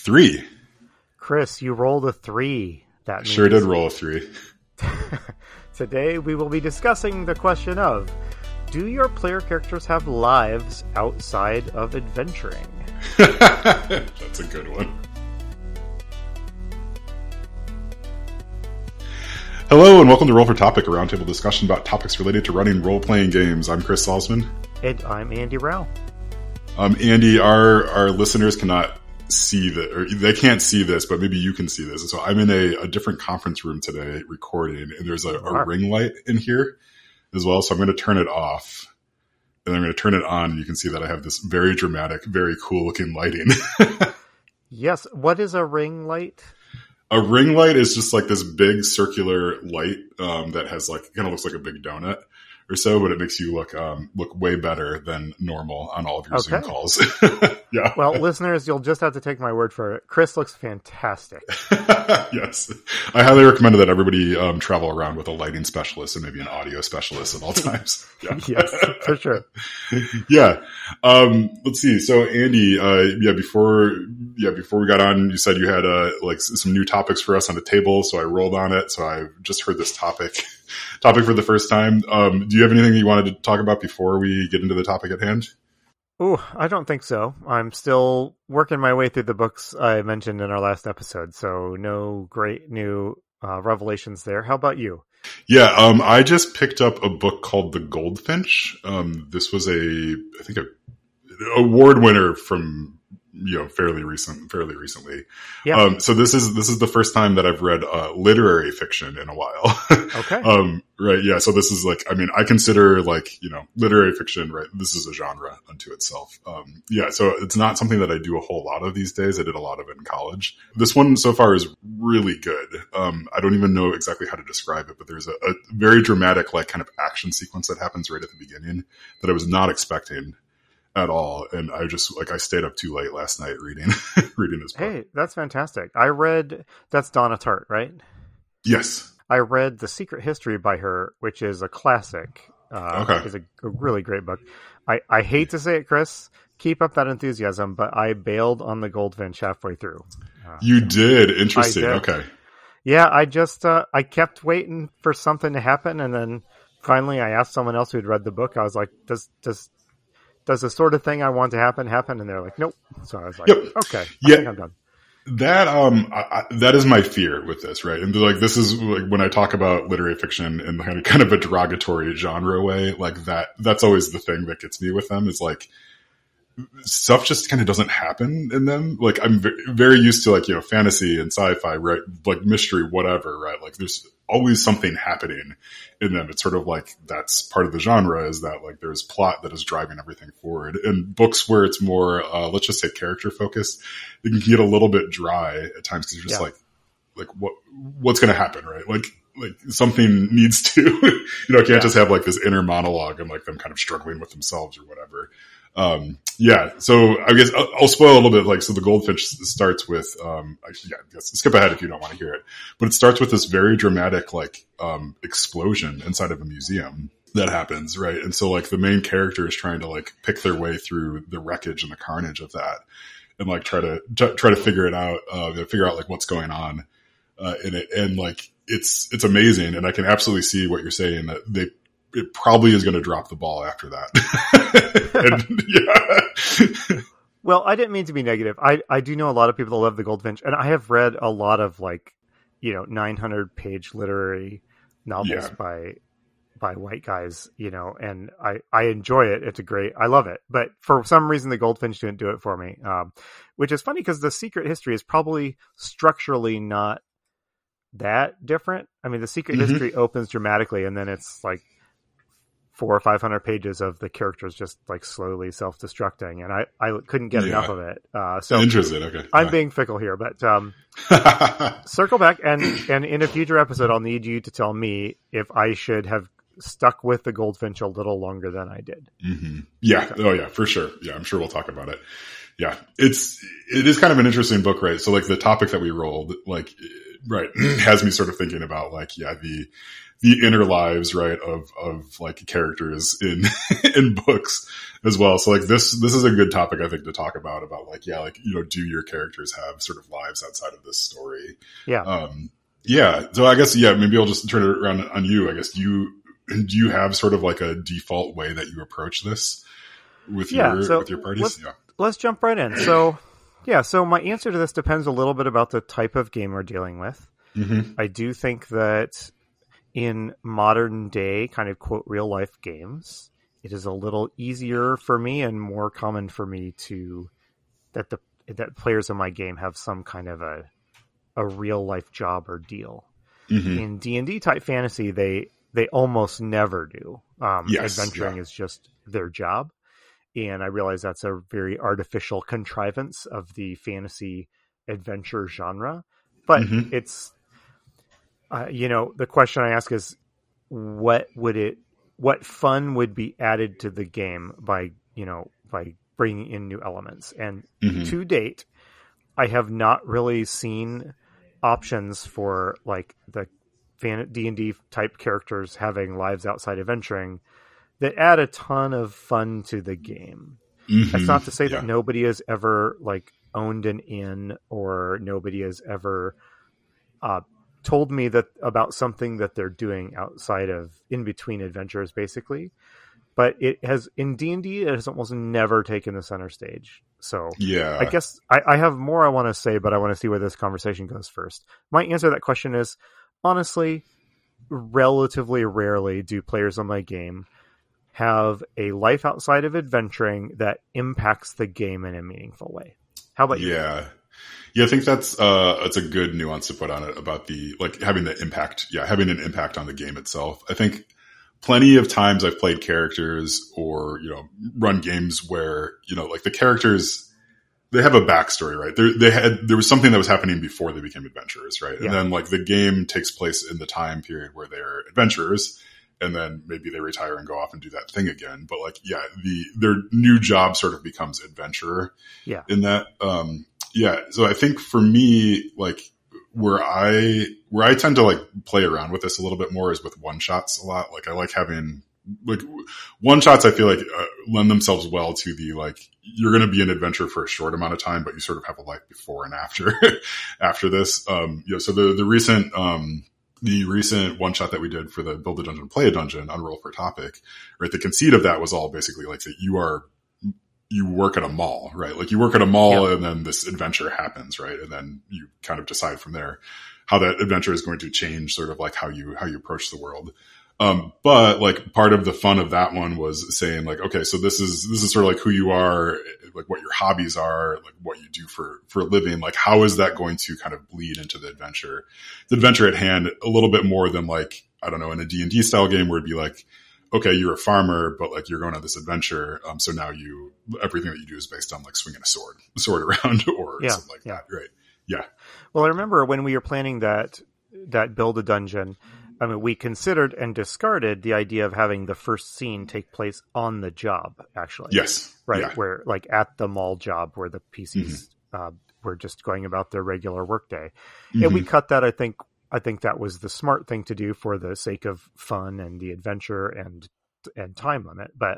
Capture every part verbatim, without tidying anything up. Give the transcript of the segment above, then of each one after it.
Three. Chris, you rolled a three. That means sure did roll a three. Today we will be discussing the question of, do your player characters have lives outside of adventuring? That's a good one. Hello and welcome to Roll for Topic, a roundtable discussion about topics related to running role-playing games. I'm Chris Salzman. And I'm Andy Rao. Um, Andy, our, our listeners cannot see that, or they can't see this, but maybe you can see this. So I'm in a, a different conference room today recording, and there's a, a ring light in here as well. So I'm going to turn it off, and I'm going to turn it on, and you can see that I have this very dramatic, very cool looking lighting. Yes. What is a ring light? A ring light is just like this big circular light um, that has like, kind of looks like a big donut or so, but it makes you look um, look way better than normal on all of your Okay. Zoom calls. Yeah. Well, listeners, you'll just have to take my word for it. Chris looks fantastic. Yes. I highly recommend that everybody um, travel around with a lighting specialist and maybe an audio specialist at all times. Yeah. Yes, for sure. Yeah. Um, let's see. So Andy, uh, yeah, before, yeah, before we got on, you said you had, uh, like some new topics for us on the table. So I rolled on it. So I just heard this topic, topic for the first time. Um, do you have anything you wanted to talk about before we get into the topic at hand? Oh, I don't think so. I'm still working my way through the books I mentioned in our last episode. So no great new uh, revelations there. How about you? Yeah, um, I just picked up a book called The Goldfinch. Um, this was a, I think, a award winner from, you know, fairly recent, fairly recently. Yeah. Um, so this is this is the first time that I've read uh, literary fiction in a while. Okay. um, right. Yeah. So this is like, I mean, I consider like, you know, literary fiction, right? This is a genre unto itself. Um, yeah. So it's not something that I do a whole lot of these days. I did a lot of it in college. This one so far is really good. Um, I don't even know exactly how to describe it, but there's a, a very dramatic, like kind of action sequence that happens right at the beginning that I was not expecting at all. And I just like, I stayed up too late last night reading, reading this book. Hey, that's fantastic. I read, that's Donna Tartt, right? Yes. I read The Secret History by her, which is a classic. Uh, Okay. It's a, a really great book. I, I hate to say it, Chris, keep up that enthusiasm, but I bailed on the Goldfinch halfway through. Uh, You did. Interesting. I did. Okay. Yeah, I just, uh, I kept waiting for something to happen. And then finally I asked someone else who had read the book. I was like, does, does, does the sort of thing I want to happen happen? And they're like, nope. So I was like, Yep. okay, I Yeah. think I'm done. That, um, I, I, that is my fear with this, right? And like, this is like when I talk about literary fiction in kind of, kind of a derogatory genre way, like that, that's always the thing that gets me with them is like, stuff just kind of doesn't happen in them. Like I'm v- very used to like, you know, fantasy and sci-fi, right? Like mystery, whatever, right? Like there's always something happening in them. It's sort of like that's part of the genre is that like there's plot that is driving everything forward. And books where it's more, uh, let's just say character focused, it can get a little bit dry at times because you're just Yeah. like, like what, what's going to happen, right? Like, like something needs to, you know, it can't Yeah. just have like this inner monologue and like them kind of struggling with themselves or whatever. Um, yeah, so I guess I'll, I'll spoil a little bit. Like, so the Goldfinch starts with, um, I, yeah, I guess skip ahead if you don't want to hear it, but it starts with this very dramatic, like, um, explosion inside of a museum that happens, right? And so like the main character is trying to like pick their way through the wreckage and the carnage of that and like try to, t- try to figure it out, uh, figure out like what's going on, uh, in it. And like, it's, it's amazing. And I can absolutely see what you're saying that they, it probably is going to drop the ball after that. And, yeah. Well, I didn't mean to be negative. I, I do know a lot of people that love the Goldfinch, and I have read a lot of like, you know, nine hundred page literary novels Yeah. by by white guys, you know, and I, I enjoy it. It's a great, I love it. But for some reason, the Goldfinch didn't do it for me, um, which is funny because The Secret History is probably structurally not that different. I mean, The Secret Mhm. History opens dramatically, and then it's like four or five hundred pages of the characters just like slowly self-destructing, and I, I couldn't get Yeah. enough of it. Uh, so Interesting. Okay. I'm Yeah. being fickle here, but um, circle back, and and in a future episode, I'll need you to tell me if I should have stuck with the Goldfinch a little longer than I did. Mm-hmm. Yeah. Oh yeah, for sure. Yeah. I'm sure we'll talk about it. Yeah. It's, it is kind of an interesting book, right? So like the topic that we rolled, like, right, has me sort of thinking about like, yeah, the, the inner lives, right, of of like characters in in books as well. So like this this is a good topic, I think, to talk about about like yeah, like you know, do your characters have sort of lives outside of this story? Yeah. Um, yeah. So I guess yeah, maybe I'll just turn it around on you. I guess do you do you have sort of like a default way that you approach this with yeah, your so with your parties? Let's, yeah. let's jump right in. So yeah, so my answer to this depends a little bit about the type of game we're dealing with. Mm-hmm. I do think that in modern day kind of quote real life games, it is a little easier for me and more common for me to that the that players in my game have some kind of a a real life job or deal. Mm-hmm. In D and D type fantasy, they they almost never do. Um, yes, adventuring yeah. is just their job. And I realize that's a very artificial contrivance of the fantasy adventure genre. But mm-hmm. it's, uh, you know, the question I ask is, what would it, what fun would be added to the game by, you know, by bringing in new elements? And mm-hmm. to date, I have not really seen options for like the fan D and D type characters having lives outside adventuring that add a ton of fun to the game. Mm-hmm. That's not to say yeah. that nobody has ever like owned an inn or nobody has ever uh, told me that about something that they're doing outside of in between adventures, basically. But it has in D and D, it has almost never taken the center stage. So yeah, I guess I, I have more I want to say, but I want to see where this conversation goes first. My answer to that question is honestly, relatively rarely do players on my game have a life outside of adventuring that impacts the game in a meaningful way. How about you? Yeah. Yeah, I think that's uh that's a good nuance to put on it about the like having the impact, yeah, having an impact on the game itself. I think plenty of times I've played characters or, you know, run games where, you know, like the characters they have a backstory, right? There they had there was something that was happening before they became adventurers, right? Yeah. And then like the game takes place in the time period where they're adventurers. And then maybe they retire and go off and do that thing again. But like, yeah, the their new job sort of becomes adventurer. Yeah. In that, um, yeah. So I think for me, like where I where I tend to like play around with this a little bit more is with one shots a lot. Like I like having like one shots. I feel like uh, lend themselves well to the like you're going to be an adventurer for a short amount of time, but you sort of have a life before and after after this. Um, you know, so the the recent. Um, The recent one shot that we did for the Build a Dungeon, Play a Dungeon on Roll for Topic, right? The conceit of that was all basically like that you are, you work at a mall, right? Like you work at a mall yep. and then this adventure happens, right? And then you kind of decide from there how that adventure is going to change sort of like how you, how you approach the world. Um, but like part of the fun of that one was saying like, okay, so this is, this is sort of like who you are, like what your hobbies are, like what you do for, for a living. Like how is that going to kind of bleed into the adventure, the adventure at hand a little bit more than like, I don't know, in a D and D style game where it'd be like, okay, you're a farmer, but like you're going on this adventure. Um, so now you, everything that you do is based on like swinging a sword, a sword around or yeah, something like yeah. that. Right. Yeah. Well, I remember when we were planning that, that Build a Dungeon, I mean, we considered and discarded the idea of having the first scene take place on the job, actually. Yes. Right. Yeah. Where, like, at the mall job where the P Cs mm-hmm. uh, were just going about their regular workday. Mm-hmm. And we cut that. I think, I think that was the smart thing to do for the sake of fun and the adventure and, and time limit. But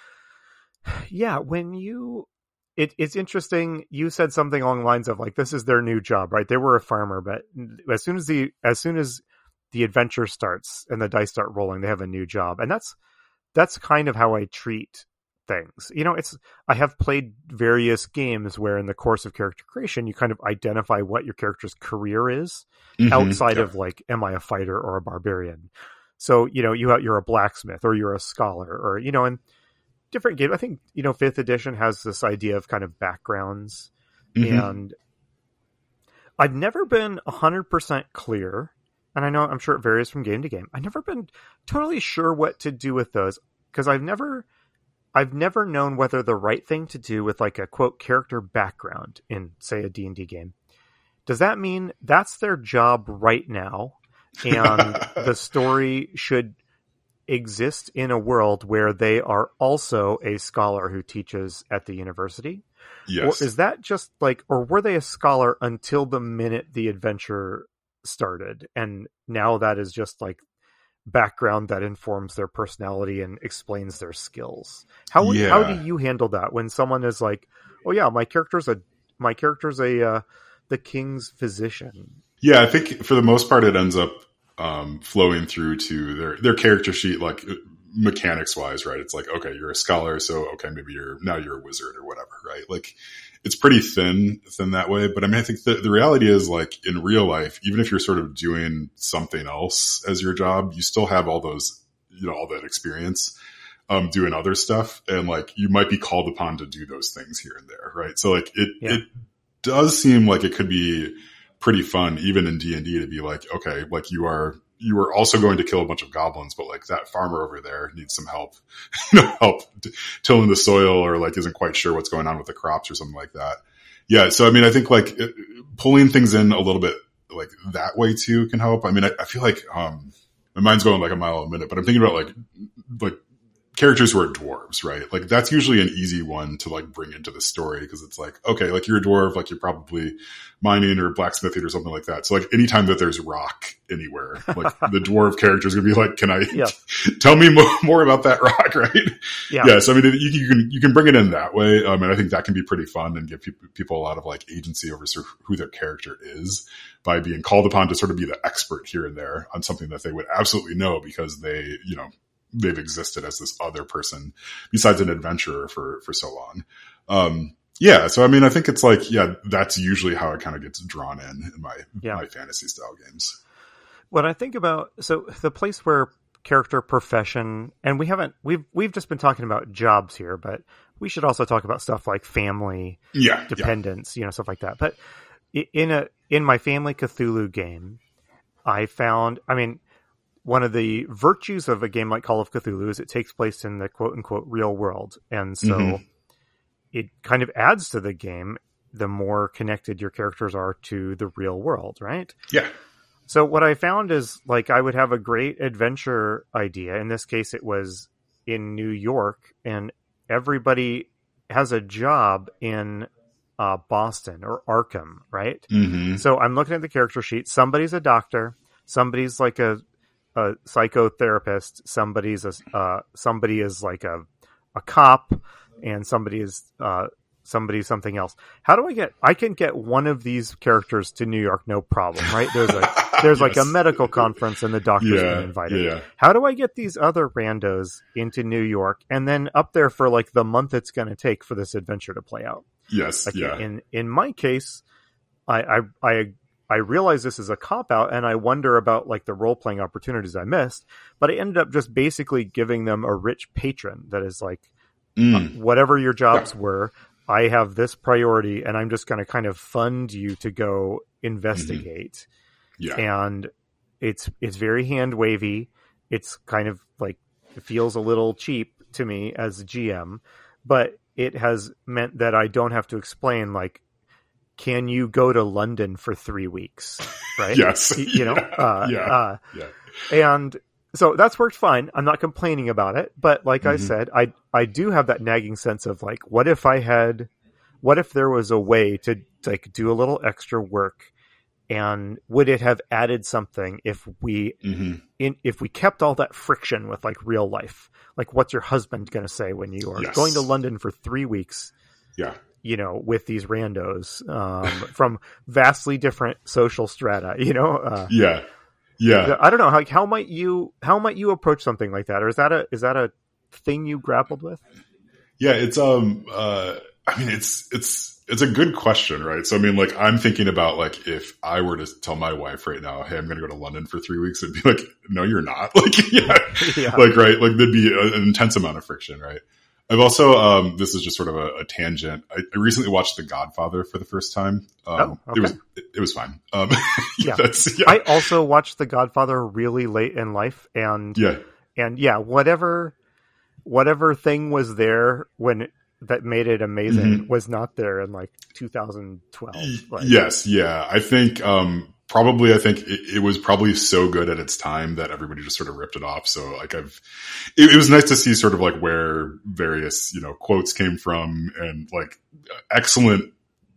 yeah, when you, it, it's interesting. You said something along the lines of like, this is their new job, right? They were a farmer, but as soon as the, as soon as the adventure starts and the dice start rolling, they have a new job. And that's, that's kind of how I treat things. You know, it's, I have played various games where in the course of character creation, you kind of identify what your character's career is mm-hmm. outside yeah. of like, am I a fighter or a barbarian? So, you know, you, you're a blacksmith or you're a scholar or, you know, and different games. I think, you know, fifth edition has this idea of kind of backgrounds mm-hmm. and I've never been a hundred percent clear. And I know, I'm sure it varies from game to game. I've never been totally sure what to do with those because I've never, I've never known whether the right thing to do with like a quote character background in say a D and D game. Does that mean that's their job right now? And the story should exist in a world where they are also a scholar who teaches at the university? Yes. Or is that just like, or were they a scholar until the minute the adventure started and now that is just like background that informs their personality and explains their skills. How Yeah. how do you handle that when someone is like, "Oh yeah, my character's a my character's a uh, the king's physician"? Yeah, I think for the most part, it ends up um, flowing through to their their character sheet, like mechanics wise, right? It's like, okay, you're a scholar, so okay, maybe you're now you're a wizard or whatever, right? Like, it's pretty thin, thin that way. But I mean, I think the, the reality is, like, in real life, even if you're sort of doing something else as your job, you still have all those, you know, all that experience um, doing other stuff, and like you might be called upon to do those things here and there, right? So like it Yeah. it does seem like it could be pretty fun, even in D and D, to be like, okay, like you are, you are also going to kill a bunch of goblins, but like that farmer over there needs some help, you know, help t- tilling the soil, or like isn't quite sure what's going on with the crops or something like that. Yeah. So, I mean, I think like it, pulling things in a little bit like that way too can help. I mean, I, I feel like, um, my mind's going like a mile a minute, but I'm thinking about like, like, characters who are dwarves, right? Like that's usually an easy one to like bring into the story, because it's like, okay, like you're a dwarf, like you're probably mining or blacksmithing or something like that. So like anytime that there's rock anywhere, like the dwarf character is gonna be like, can I Yeah. tell me more, more about that rock, right? Yeah. Yeah. So I mean, you, you can you can bring it in that way, um, and I think that can be pretty fun and give people, people a lot of like agency over sort of who their character is by being called upon to sort of be the expert here and there on something that they would absolutely know because they, you know, they've existed as this other person besides an adventurer for, for so long. Um, yeah. So, I mean, I think it's like, yeah, that's usually how it kind of gets drawn in, in my, Yeah. my fantasy style games. When I think about, so the place where character profession, and we haven't, we've, we've just been talking about jobs here, but we should also talk about stuff like family, Yeah. dependence, yeah. you know, stuff like that. But in a, in my Family Cthulhu game, I found, I mean, one of the virtues of a game like Call of Cthulhu is it takes place in the quote unquote real world. And so mm-hmm. it kind of adds to the game the more connected your characters are to the real world, right? Yeah. So what I found is like I would have a great adventure idea. In this case, it was in New York, and everybody has a job in uh, Boston or Arkham, right? Mm-hmm. So I'm looking at the character sheet. Somebody's a doctor. Somebody's like a a psychotherapist, somebody's a, uh, somebody is like a, a cop, and somebody is, uh, somebody something else. How do I get, I can get one of these characters to New York, no problem, right? There's a, there's yes. like a medical conference and the doctor's yeah, been invited. Yeah. How do I get these other randos into New York and then up there for like the month it's going to take for this adventure to play out? Yes. Like yeah. In, in my case, I, I, I, I realize this is a cop-out, and I wonder about like the role-playing opportunities I missed, but I ended up just basically giving them a rich patron that is like, mm. uh, whatever your jobs yeah. were, I have this priority, and I'm just going to kind of fund you to go investigate. Mm-hmm. Yeah. And it's it's very hand-wavy. It's kind of like, it feels a little cheap to me as a G M, but it has meant that I don't have to explain like, can you go to London for three weeks? Right. Yes. You know, yeah. Uh, yeah. Uh, yeah. And so that's worked fine. I'm not complaining about it, but like mm-hmm. I said, I, I do have that nagging sense of like, what if I had, what if there was a way to like do a little extra work, and would it have added something if we, mm-hmm. in, if we kept all that friction with like real life? Like, what's your husband going to say when you are yes. going to London for three weeks? Yeah. You know, with these randos um, from vastly different social strata, you know? Uh, yeah. Yeah. I don't know. Like, how might you, how might you approach something like that? Or is that a, is that a thing you grappled with? Yeah. It's, um, uh, I mean, it's, it's, it's a good question, right? So, I mean, like, I'm thinking about like, if I were to tell my wife right now, hey, I'm going to go to London for three weeks, it'd be like, no, you're not. Like, yeah. yeah. Like, right. Like, there'd be a, an intense amount of friction, right? I've also, um, this is just sort of a, a tangent. I, I recently watched The Godfather for the first time. Um, oh, okay. it was, it, it was fine. Um, yeah. that's, yeah. I also watched The Godfather really late in life, and, yeah. and yeah, whatever, whatever thing was there when it, that made it amazing mm-hmm. was not there in like two thousand twelve. Like, yes. Yeah. I think, um, Probably, I think it, it was probably so good at its time that everybody just sort of ripped it off. So like I've, it, it was nice to see sort of like where various, you know, quotes came from, and like excellent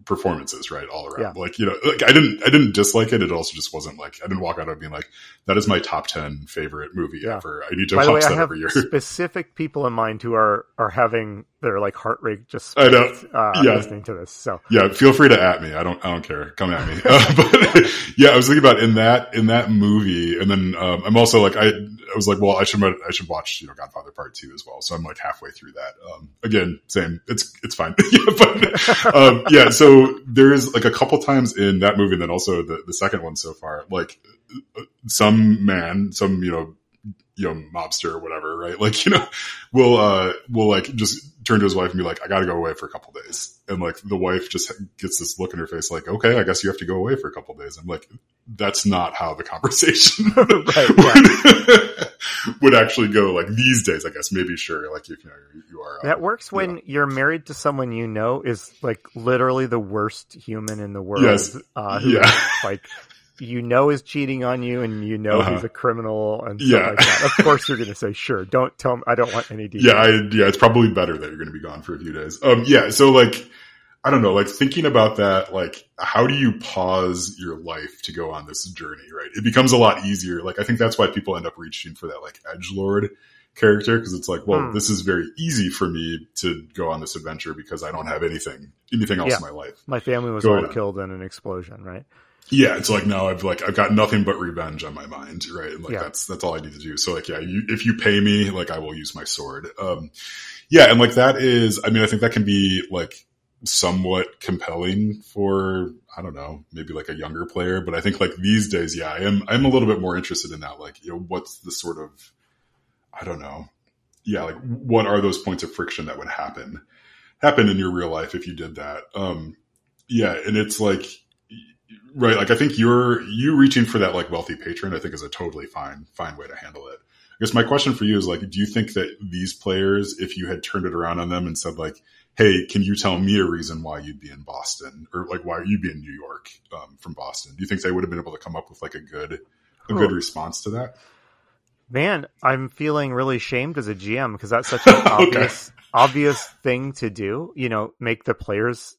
performances, right, all around. Yeah. Like, you know, like I didn't I didn't dislike it. It also just wasn't like I didn't walk out of being like, that is my top ten favorite movie yeah. ever. I need to By watch the way, that I have every year. Specific people in mind who are are having their like heart rate just I know. Uh, yeah. listening to this. So yeah, feel free to at me. I don't I don't care. Come at me. Uh, but yeah, I was thinking about in that in that movie, and then um, I'm also like I I was like, well, I should I should watch you know Godfather Part Two as well. So I'm like halfway through that. Um, again, same. It's it's fine. yeah, but um, yeah. So there's like a couple times in that movie, and then also the the second one so far, like some man, some you know. you know, mobster or whatever, right? Like, you know, will, uh, will like just turn to his wife and be like, I gotta go away for a couple days. And like the wife just gets this look in her face like, okay, I guess you have to go away for a couple days. I'm like, that's not how the conversation right, would, would actually go like these days, I guess. Maybe sure. Like, if you know, you are. That um, works when you know. You're married to someone you know is like literally the worst human in the world. Yes. Uh, who yeah. like, you know is cheating on you and you know uh-huh. he's a criminal and stuff yeah. like that. Of course you're going to say, sure, don't tell me. I don't want any details. Yeah, I, yeah, it's probably better that you're going to be gone for a few days. Um, yeah, so like, I don't know, like thinking about that, like how do you pause your life to go on this journey, right? It becomes a lot easier. Like I think that's why people end up reaching for that like edgelord character, because it's like, well, hmm. this is very easy for me to go on this adventure because I don't have anything, anything else yeah. in my life. My family was all on. killed in an explosion, right? Yeah, it's like now I've like I've got nothing but revenge on my mind, right? And like yeah. that's that's all I need to do. So like yeah, you, if you pay me, like I will use my sword. Um, yeah, and like that is, I mean, I think that can be like somewhat compelling for I don't know, maybe like a younger player, but I think like these days, yeah, I am I'm a little bit more interested in that. Like, you know, what's the sort of I don't know, yeah, like what are those points of friction that would happen happen in your real life if you did that? Um, yeah, and it's like. Right. Like I think you're, you reaching for that like wealthy patron, I think is a totally fine, fine way to handle it. I guess my question for you is like, do you think that these players, if you had turned it around on them and said like, hey, can you tell me a reason why you'd be in Boston or like why you'd be in New York um, from Boston? Do you think they would have been able to come up with like a good, a good response to that? Man, I'm feeling really shamed as a G M because that's such an obvious, okay. obvious thing to do, you know, make the players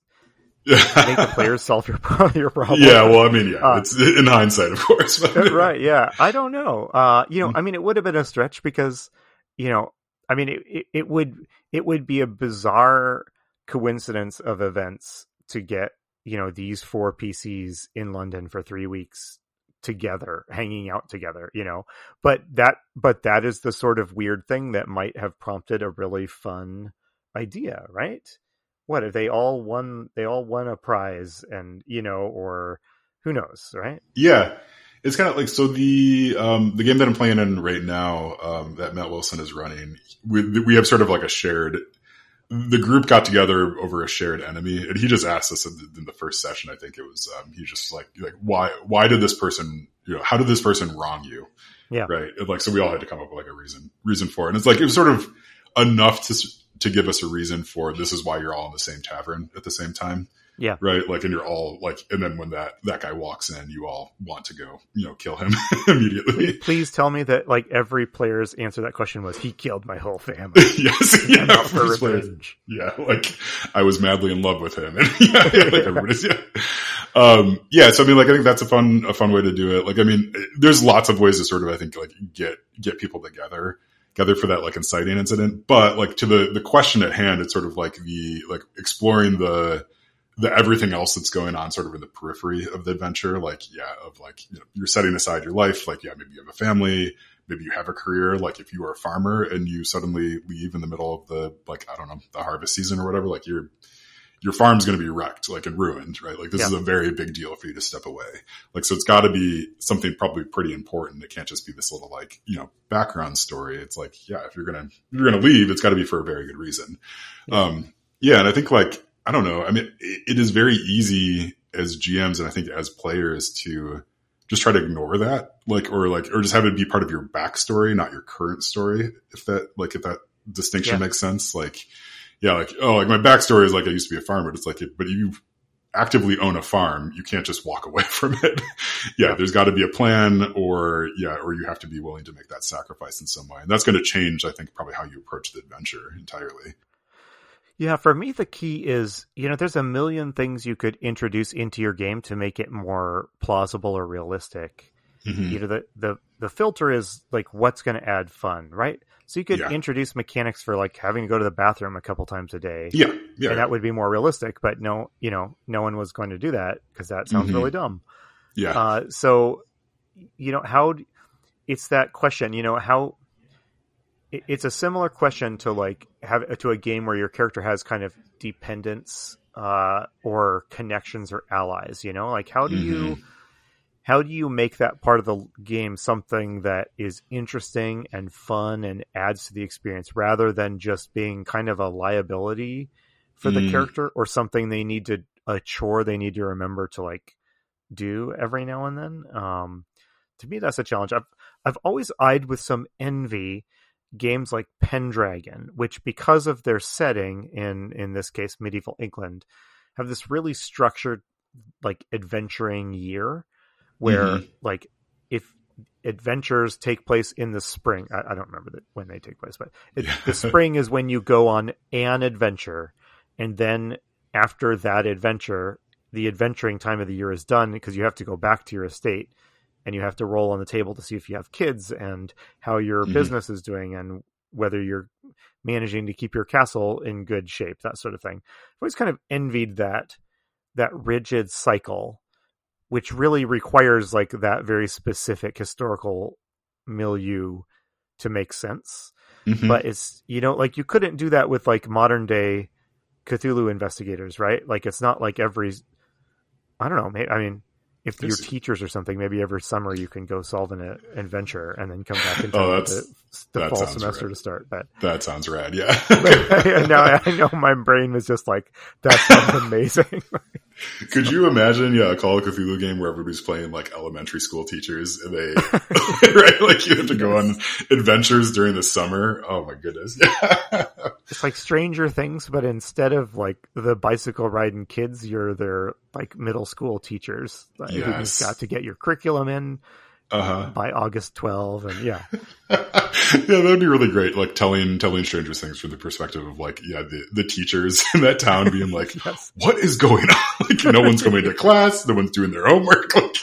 make the players solve your your problem. Yeah, well, I mean, yeah, uh, it's in hindsight, of course. Right? Yeah, I don't know. Uh, you know, I mean, it would have been a stretch because, you know, I mean, it, it, it would it would be a bizarre coincidence of events to get you know these four P Cs in London for three weeks together, hanging out together. You know, but that but that is the sort of weird thing that might have prompted a really fun idea, right? What if they all won? They all won a prize, and you know, or who knows, right? Yeah, it's kind of like so. The um, the game that I'm playing in right now, um, that Matt Wilson is running, we we have sort of like a shared. The group got together over a shared enemy, and he just asked us in the, in the first session. I think it was um, he just like like why why did this person you know how did this person wrong you? Yeah, right. And like so, we all had to come up with like a reason reason for it, and it's like it was sort of enough to. to give us a reason for this is why you're all in the same tavern at the same time. Yeah. Right. Like, and you're all like, and then when that, that guy walks in, you all want to go, you know, kill him immediately. Please tell me that like every player's answer to that question was he killed my whole family. Yes. Yeah. Not for revenge. Yeah. Like I was madly in love with him. And yeah, yeah, like everybody's, yeah. Um, yeah. So I mean, like, I think that's a fun, a fun way to do it. Like, I mean, there's lots of ways to sort of, I think, like get, get people together. Together for that like inciting incident, but like to the the question at hand, it's sort of like the like exploring the the everything else that's going on sort of in the periphery of the adventure. Like yeah, of like you know, you're setting aside your life. Like yeah, maybe you have a family, maybe you have a career. Like if you are a farmer and you suddenly leave in the middle of the like I don't know the harvest season or whatever, like you're. Your farm's going to be wrecked, like and ruined, right? Like this yeah. is a very big deal for you to step away. Like, so it's got to be something probably pretty important. It can't just be this little like, you know, background story. It's like, yeah, if you're going to, if you're going to leave, it's got to be for a very good reason. Yeah. Um, yeah. And I think like, I don't know. I mean, it, it is very easy as G Ms and I think as players to just try to ignore that, like, or like, or just have it be part of your backstory, not your current story. If that, like, if that distinction yeah. makes sense, like, yeah, like, oh, like my backstory is like I used to be a farmer. It's like, but you actively own a farm. You can't just walk away from it. yeah, yeah, there's got to be a plan or, yeah, or you have to be willing to make that sacrifice in some way. And that's going to change, I think, probably how you approach the adventure entirely. Yeah, for me, the key is, you know, there's a million things you could introduce into your game to make it more plausible or realistic. Mm-hmm. You know, the, the, the filter is like, what's going to add fun, right? So you could Yeah. introduce mechanics for like having to go to the bathroom a couple times a day. Yeah. Yeah. And that would be more realistic, but no, you know, no one was going to do that because that sounds Mhm. really dumb. Yeah. Uh, so, you know, how d- it's that question, you know, how it- it's a similar question to like have to a game where your character has kind of dependence, uh, or connections or allies, you know, like how do you, Mhm. how do you make that part of the game something that is interesting and fun and adds to the experience rather than just being kind of a liability for the Mm. character or something they need to, a chore they need to remember to like do every now and then. Um, to me, that's a challenge. I've, I've always eyed with some envy games like Pendragon, which because of their setting in, in this case, medieval England, have this really structured like adventuring year where Mhm. like if adventures take place in the spring, I, I don't remember the, when they take place, but it, Yeah. the spring is when you go on an adventure. And then after that adventure, the adventuring time of the year is done because you have to go back to your estate and you have to roll on the table to see if you have kids and how your Mhm. business is doing and whether you're managing to keep your castle in good shape, that sort of thing. I've always kind of envied that, that rigid cycle, which really requires like that very specific historical milieu to make sense. Mhm. But it's, you know, like you couldn't do that with like modern day Cthulhu investigators, right? Like it's not like every, I don't know, maybe, I mean, if you're It's- teachers or something, maybe every summer you can go solve an uh, adventure and then come back in time Oh, for that's- the, the that fall sounds semester right. to start. But That sounds rad. Yeah. now I know my brain was just like, that sounds amazing. Could you imagine, yeah, a Call of Cthulhu game where everybody's playing like elementary school teachers and they, right? Like you have to go on adventures during the summer. Oh my goodness. Yeah. It's like Stranger Things, but instead of like the bicycle riding kids, you're their like middle school teachers like, who Yes. you've got to get your curriculum in Uh-huh. by August twelfth. And yeah, Yeah, that'd be really great. Like telling, telling Stranger Things from the perspective of like, yeah, the, the teachers in that town being like, yes. what is going on? Like no one's going to class. No one's doing their homework. Like,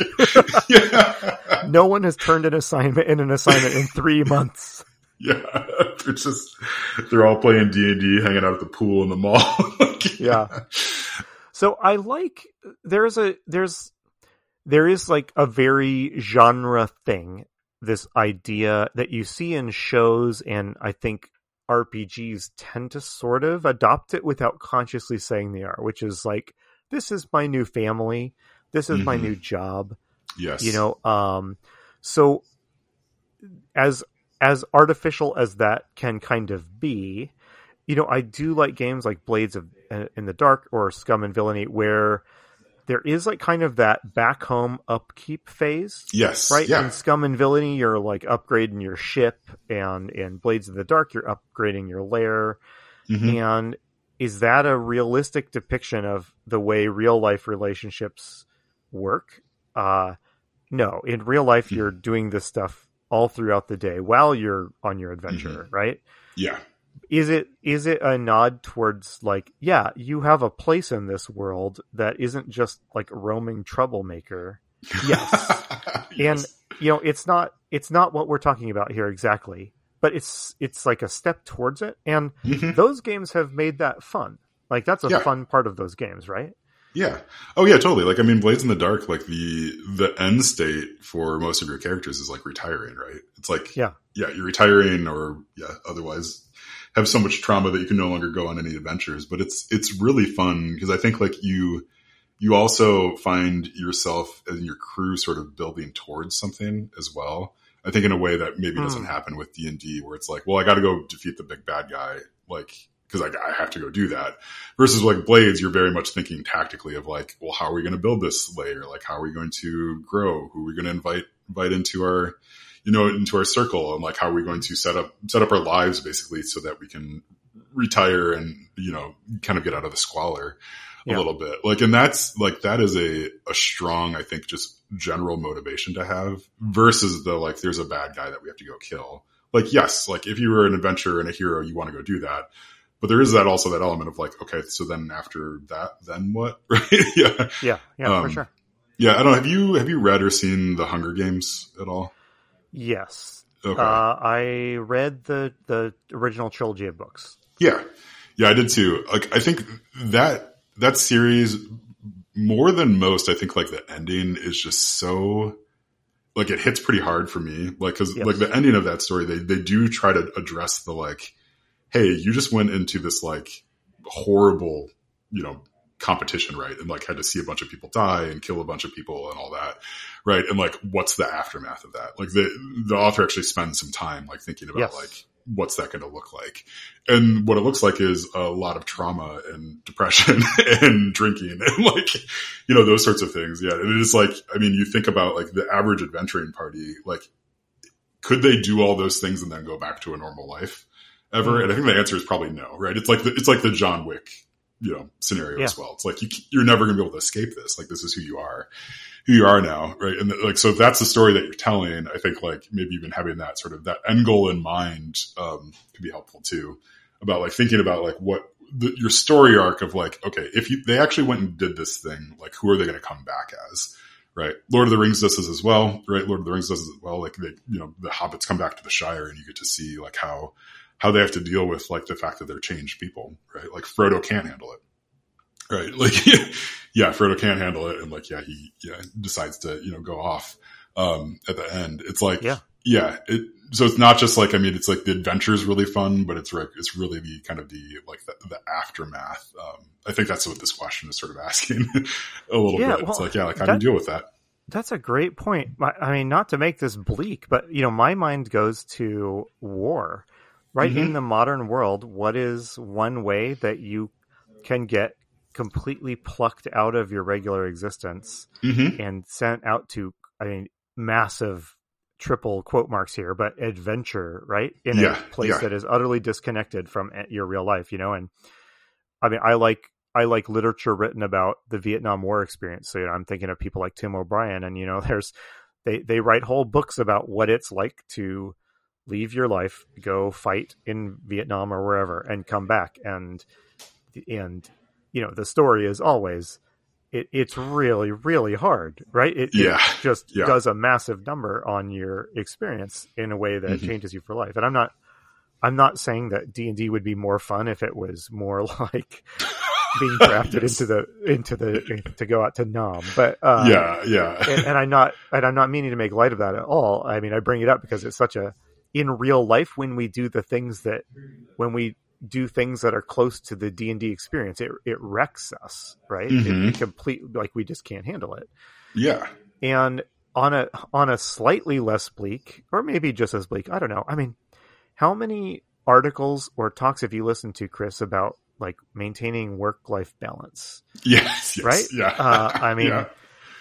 yeah. No one has turned an assignment in an assignment in three months. Yeah. They're just, they're all playing D and D, hanging out at the pool in the mall. Like, Yeah. So I like, there's a, there's, there is like a very genre thing, this idea that you see in shows, and I think R P Gs tend to sort of adopt it without consciously saying they are, which is like, this is my new family. This is my Mhm. new job. Yes. You know, um, so as, as artificial as that can kind of be, you know, I do like games like Blades of uh, in the Dark or Scum and Villainy where there is like kind of that back home upkeep phase, Yes. right? Yeah. In Scum and Villainy, you're like upgrading your ship, and in Blades of the Dark, you're upgrading your lair. Mhm. And is that a realistic depiction of the way real life relationships work? Uh, no, in real life, Mhm. you're doing this stuff all throughout the day while you're on your adventure, right? Yeah. Is it is it a nod towards like, yeah, you have a place in this world that isn't just like a roaming troublemaker? Yes. Yes. And you know, it's not it's not what we're talking about here exactly, but it's it's like a step towards it. And Mhm. those games have made that fun. Like that's a Yeah. fun part of those games, right? Yeah. Oh yeah, totally. Like, I mean, Blades in the Dark, like the, the end state for most of your characters is like retiring, right? It's like, Yeah. yeah, you're retiring or yeah, otherwise have so much trauma that you can no longer go on any adventures. But it's, it's really fun because I think like you, you also find yourself and your crew sort of building towards something as well. I think in a way that maybe Mm. doesn't happen with D and D where it's like, well, I got to go defeat the big bad guy. Like, because I, I have to go do that. Versus like Blades, you're very much thinking tactically of like, well, how are we going to build this layer? Like, how are we going to grow? Who are we going to invite invite into our, you know, into our circle? And like, how are we going to set up set up our lives basically so that we can retire and, you know, kind of get out of the squalor a Yeah. little bit. Like, and that's like that is a a strong, I think, just general motivation to have versus the like, there's a bad guy that we have to go kill. Like, yes, like if you were an adventurer and a hero, you want to go do that. but there is that also that element of like, okay, so then after that, then what? Right? yeah. Yeah. Yeah, um, for sure. Yeah. I don't know. Have you, have you read or seen the Hunger Games at all? Yes. Okay. Uh, I read the, the original trilogy of books. Yeah. Yeah, I did too. Like, I think that, that series more than most, I think like the ending is just so, like it hits pretty hard for me. Like, cause Yes. like the ending of that story, they, they do try to address the like, hey, you just went into this like horrible, you know, competition, right? And like had to see a bunch of people die and kill a bunch of people and all that. Right. And like, what's the aftermath of that? Like the, the author actually spends some time like thinking about Yes. like, what's that going to look like? And what it looks like is a lot of trauma and depression and drinking and like, you know, those sorts of things. Yeah. And it is like, I mean, you think about like the average adventuring party, like, could they do all those things and then go back to a normal life ever? Mm-hmm. And I think the answer is probably no, right? It's like the, it's like the John Wick, you know, scenario yeah. as well. It's like, you, you're never going to be able to escape this. Like, this is who you are. who you are now, right? And like, so if that's the story that you're telling, I think like maybe even having that sort of that end goal in mind um, could be helpful too. About like thinking about like what the, your story arc of like, okay, if you, they actually went and did this thing, like who are they going to come back as, right? Lord of the Rings does this as well, right? Lord of the Rings does this as well. Like they, you know, the hobbits come back to the Shire and you get to see like how, how they have to deal with like the fact that they're changed people, right? Like Frodo can't handle it. Right. Like, yeah, Frodo can't handle it. And like, yeah, he yeah, decides to, you know, go off, um, at the end. It's like, yeah, yeah it, so it's not just like, I mean, it's like the adventure is really fun, but it's, it's really the kind of the, like the, the aftermath. Um, I think that's what this question is sort of asking a little yeah, bit. well, it's like, yeah, like how that, do you deal with that? That's a great point. I mean, not to make this bleak, but you know, my mind goes to war, right? Mm-hmm. In the modern world, what is one way that you can get completely plucked out of your regular existence mm-hmm. and sent out to, I mean, massive triple quote marks here, but adventure, right? In yeah, a place yeah. that is utterly disconnected from your real life, you know? And I mean, I like, I like literature written about the Vietnam War experience. So, you know, I'm thinking of people like Tim O'Brien and, you know, there's, they, they write whole books about what it's like to leave your life, go fight in Vietnam or wherever and come back. And, and, you know, the story is always, it, it's really, really hard, right? It, yeah. it just yeah. does a massive number on your experience in a way that mm-hmm. changes you for life. And I'm not, I'm not saying that D and D would be more fun if it was more like being drafted yes. into the, into the, to go out to Nam. But, uh, yeah, yeah. and, and I'm not, and I'm not meaning to make light of that at all. I mean, I bring it up because it's such a, in real life, when we do the things that, when we, do things that are close to the D and D experience, it it wrecks us, right? Mm-hmm. It, it complete, like we just can't handle it. Yeah. And on a on a slightly less bleak, or maybe just as bleak, I don't know. I mean, how many articles or talks have you listened to, Chris, about like maintaining work-life balance? Yes, yes right? Yeah. Uh, I mean, yeah.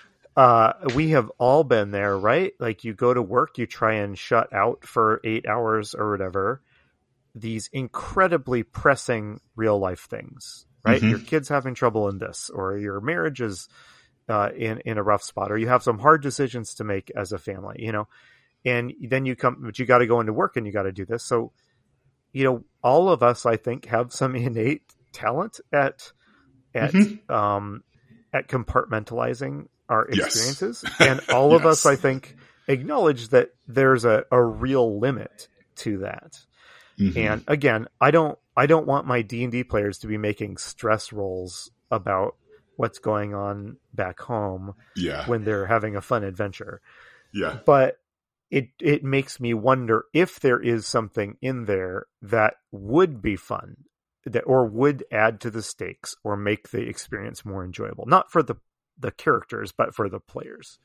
uh, we have all been there, right? Like you go to work, you try and shut out for eight hours or whatever. These incredibly pressing real life things, right? Mm-hmm. Your kid's having trouble in this, or your marriage is uh, in, in a rough spot, or you have some hard decisions to make as a family, you know, and then you come, but you got to go into work and you got to do this. So, you know, all of us, I think, have some innate talent at, at, mm-hmm. um, at compartmentalizing our experiences. Yes. And all yes. of us, I think, acknowledge that there's a, a real limit to that. Mm-hmm. And again, I don't, I don't want my D and D players to be making stress rolls about what's going on back home yeah. when they're having a fun adventure. Yeah. But it, it makes me wonder if there is something in there that would be fun, that, or would add to the stakes or make the experience more enjoyable, not for the, the characters, but for the players.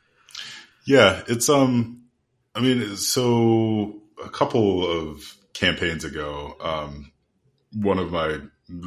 Yeah. It's, um, I mean, so a couple of campaigns ago, um, one of my,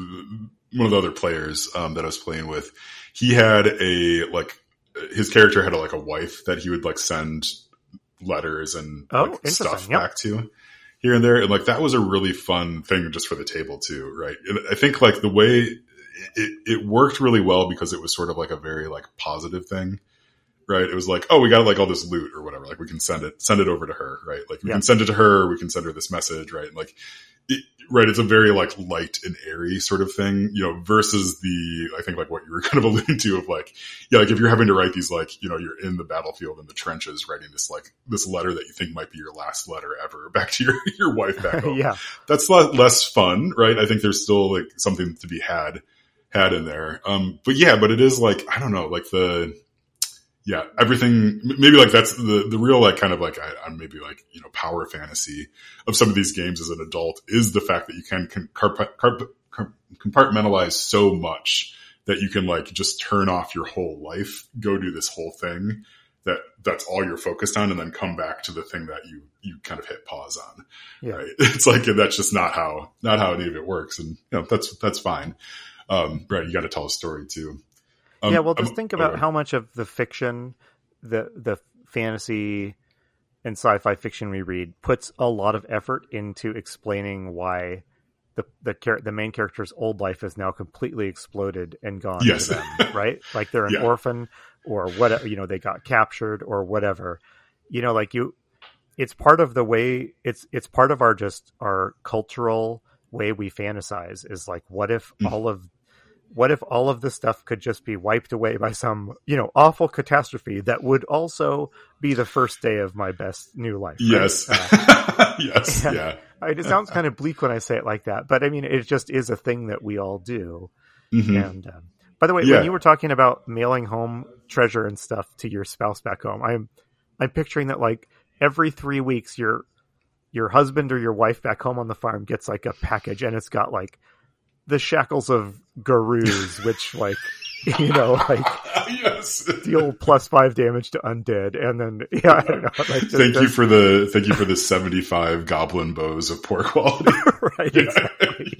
one of the other players, um, that I was playing with, he had a, like, his character had a, like a wife that he would like send letters and oh, like, stuff yep. back to here and there. And like, that was a really fun thing just for the table too. Right. And I think like the way it, it worked really well because it was sort of like a very like positive thing. right? It was like, oh, we got like all this loot or whatever. Like we can send it, send it over to her, right? Like we Yeah. can send it to her. We can send her this message, right? Like, it, right. It's a very like light and airy sort of thing, you know, versus the, I think like what you were kind of alluding to of like, yeah, like if you're having to write these, like, you know, you're in the battlefield in the trenches writing this, like this letter that you think might be your last letter ever back to your, your wife back home. Yeah. That's lot less fun, right? I think there's still like something to be had, had in there. Um, but yeah, but it is like, I don't know, like the, yeah, everything, maybe like that's the, the real like kind of like, I, I'm maybe like, you know, power fantasy of some of these games as an adult is the fact that you can compartmentalize so much that you can like just turn off your whole life, go do this whole thing that that's all you're focused on and then come back to the thing that you, you kind of hit pause on. Yeah. Right. It's like, that's just not how, not how any of it works. And you know, that's, that's fine. Um, right. You got to tell a story too. Um, yeah, well, just um, think about okay. how much of the fiction, the the fantasy and sci-fi fiction we read puts a lot of effort into explaining why the the char- the main character's old life is now completely exploded and gone Yes. to them, right? Like they're an Yeah. orphan or whatever, you know, they got captured or whatever. You know, like you, it's part of the way, it's it's part of our just our cultural way we fantasize is like, what if Mm. all of What if all of this stuff could just be wiped away by some, you know, awful catastrophe that would also be the first day of my best new life? Right? Yes. Uh, yes. and Yeah. It sounds kind of bleak when I say it like that, but I mean, it just is a thing that we all do. Mm-hmm. And um, by the way, Yeah. when you were talking about mailing home treasure and stuff to your spouse back home, I'm, I'm picturing that like every three weeks, your, your husband or your wife back home on the farm gets like a package and it's got like the shackles of Garuz, which like, you know, like yes. the old plus five damage to undead. And then, yeah, I don't know. Like just, Thank you for the, thank you for the seventy-five goblin bows of poor quality. right. Yeah. Exactly.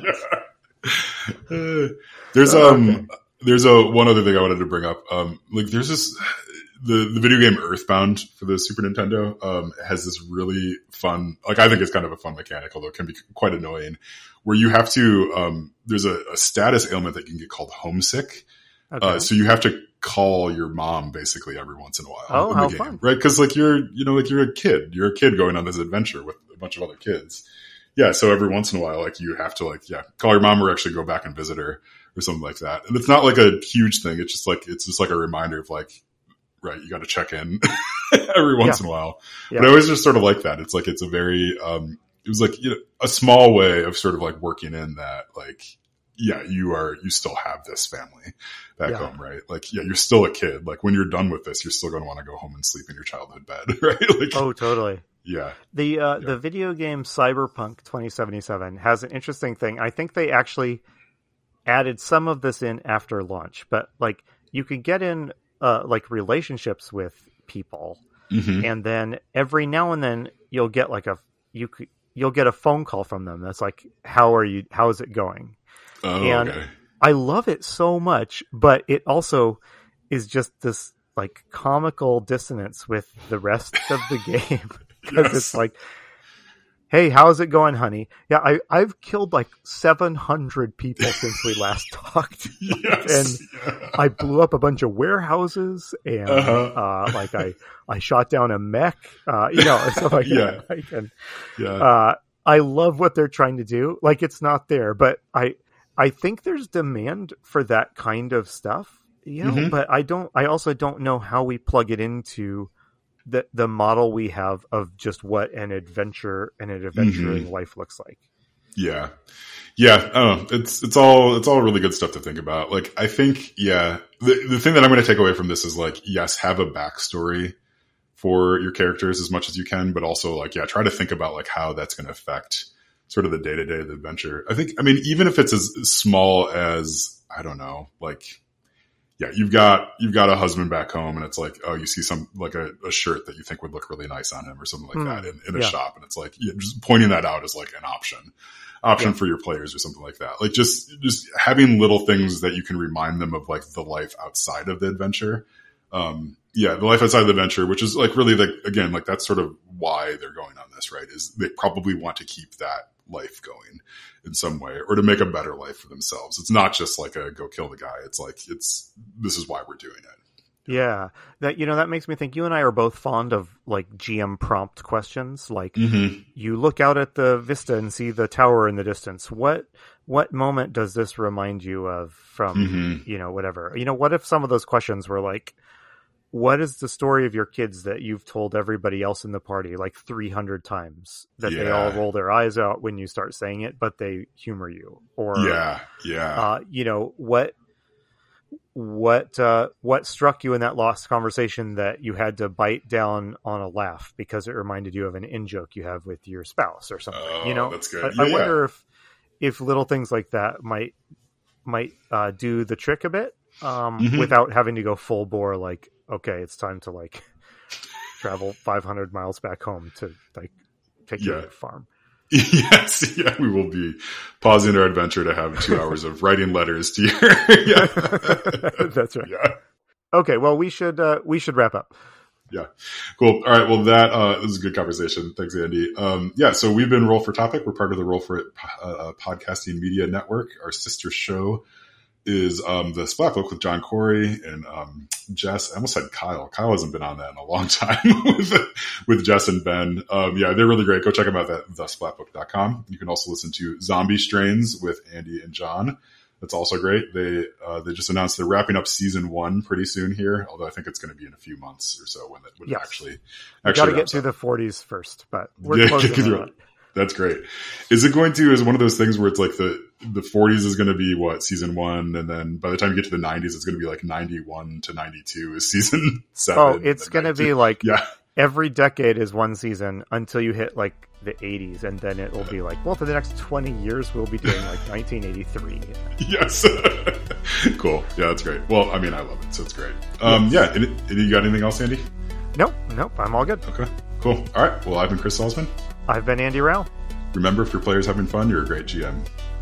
Yeah. Uh, there's, Oh, um, okay. there's a, one other thing I wanted to bring up. Um, like there's this, the, the video game Earthbound for the Super Nintendo, um, has this really fun, like I think it's kind of a fun mechanic, although it can be quite annoying, where you have to, um, there's a, a status ailment that can get called homesick. Okay. Uh, so you have to call your mom basically every once in a while. Oh, in how the game, fun. right? Cause like you're, you know, like you're a kid, you're a kid going on this adventure with a bunch of other kids. Yeah. So every once in a while, like you have to like, yeah, call your mom or actually go back and visit her or something like that. And it's not like a huge thing. It's just like, it's just like a reminder of like, right, you got to check in every once Yeah. in a while. Yeah. But I always just sort of like that. It's like, it's a very, um, it was like, you know, a small way of sort of like working in that, like, yeah, you are, you still have this family back Yeah. home, right? Like, yeah, you're still a kid. Like when you're done with this, you're still going to want to go home and sleep in your childhood bed, right? Like, Oh, totally. yeah. The uh, Yeah. the video game Cyberpunk twenty seventy-seven has an interesting thing. I think they actually added some of this in after launch, but like you could get in uh, like relationships with people, Mm-hmm. and then every now and then you'll get like a you could, you'll get a phone call from them that's like, "How are you? How is it going?" Oh, and okay. I love it so much, but it also is just this like comical dissonance with the rest of the game because Yes. it's like, "Hey, how's it going, honey? Yeah, I I've killed like seven hundred people since we last talked, Yes. and Yeah. I blew up a bunch of warehouses, and Uh-huh. uh, like I I shot down a mech, uh, you know, and stuff like Yeah. that. Like, and yeah. uh, I love what they're trying to do. Like it's not there, but I I think there's demand for that kind of stuff, you know. Mhm. But I don't. I also don't know how we plug it into the the model we have of just what an adventure and an adventuring life looks like. Yeah. Yeah. I don't know. It's, it's all, it's all really good stuff to think about. Like, I think, yeah, the, the thing that I'm going to take away from this is like, yes, have a backstory for your characters as much as you can, but also like, yeah, try to think about like how that's going to affect sort of the day to day of the adventure. I think, I mean, even if it's as small as, I don't know, like, yeah, you've got, you've got a husband back home and it's like, oh, you see some, like a, a shirt that you think would look really nice on him or something like Mm, that in, in a yeah. shop. And it's like, yeah, just pointing that out as like an option, option Yeah. for your players or something like that. Like just, just having little things that you can remind them of like the life outside of the adventure. Um, yeah, the life outside of the adventure, which is like really like, again, like that's sort of why they're going on this, right? Is they probably want to keep that life going in some way or to make a better life for themselves. It's not just like a go kill the guy. It's like, it's, this is why we're doing it. Yeah, that you know that makes me think. You and I are both fond of like G M prompt questions. Like mm-hmm. you look out at the vista and see the tower in the distance. What what moment does this remind you of from mm-hmm. you know whatever? You know, what if some of those questions were like, what is the story of your kids that you've told everybody else in the party like three hundred times that yeah. they all roll their eyes out when you start saying it, but they humor you? Or yeah, yeah, uh, you know what. What uh, what struck you in that lost conversation that you had to bite down on a laugh because it reminded you of an in-joke you have with your spouse or something? Oh, you know, that's good. I, yeah, I wonder yeah. if if little things like that might might uh, do the trick a bit um, mm-hmm. without having to go full bore. Like, okay, it's time to like travel five hundred miles back home to like take care yeah. of your farm. Yes, yeah, we will be pausing our adventure to have two hours of writing letters to your. Yeah, that's right. Yeah. Okay, well, we should uh, we should wrap up. Yeah, cool. All right, well, that uh, this is a good conversation. Thanks, Andy. Um, yeah, so we've been Roll for Topic. We're part of the Roll for It uh, podcasting media network. Our sister show is um, the Splat Book with John Corey and um, Jess. I almost said Kyle. Kyle hasn't been on that in a long time with, with Jess and Ben. Um, yeah, they're really great. Go check them out at the splat book dot com. You can also listen to Zombie Strains with Andy and John. That's also great. They uh, they just announced they're wrapping up season one pretty soon here, although I think it's going to be in a few months or so when it, when yes. it actually actually got to get through up. the forties first, but we're yeah, close to that. That's great. Is it going to, is one of those things where it's like the, the forties is going to be what, season one, and then by the time you get to the nineties, it's going to be like ninety-one to ninety-two is season seven. Oh, it's going to be like yeah. every decade is one season until you hit like the eighties, and then it will be like, well, for the next twenty years, we'll be doing like nineteen eighty-three. Yes. Cool. Yeah, that's great. Well, I mean, I love it, so it's great. Um, yeah. Any, you got anything else, Andy? Nope. Nope. I'm all good. Okay, cool. All right. Well, I've been Chris Salzman. I've been Andy Rao. Remember, if your player's having fun, you're a great G M.